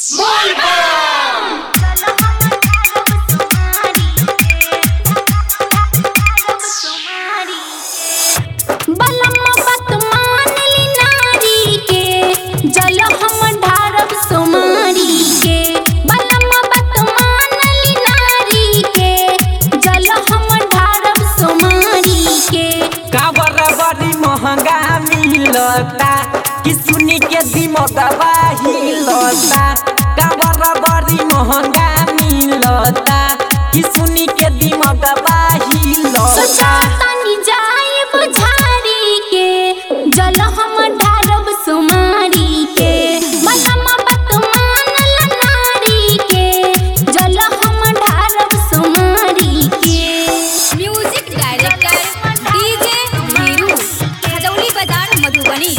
महंगा मिलता कि सुनी के दिमकवा हिलता। काबर बड़ी महंगा मिलता कि सुनी के दिमकवा हिलता। सोचतानी जाइब झाड़ी के जल हम ढारब सुमारी के। मनवा बात मानल नारी के जल हम ढारब सुमारी के। Music director DJ Veeru Khajauli बाजार मधुबनी।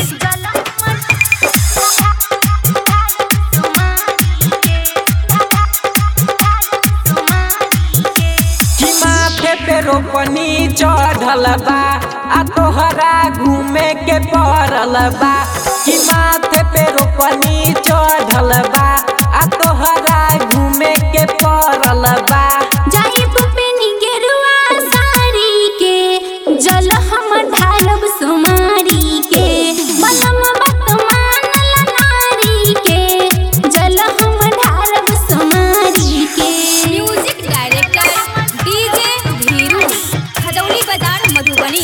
रोपनी चढ़ल बा आ तोहरा घूमे के पड़ल बा कि माथे पे रोपनी चढ़ल बा आ तोहरा घूमे के पड़ल बा। जाइब पेनी गेरुआ साड़ी के जल हम ढारब सुमारी के। मनवा बात मानल नारी के जल हम ढारब सुमारी के। Music director DJ Veeru Khajauli बाजार मधुबनी।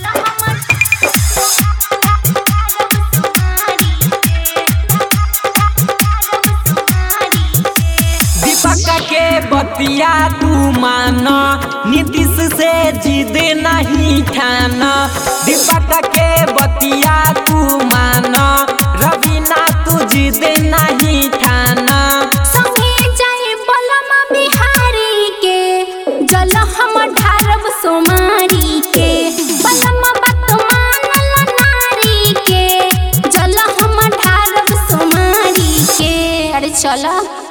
दीपक के बतिया तू माना नीतीश से जिद नहीं ठाना। दीपक के बतिया तू माना रवीना तू जिद नहीं ठाना। संगे जाए बलमा बिहारी के जल हम ढारब सुमारी के। बलमा बात मानल नारी के जल हम ढारब सुमारी के। अरे चला।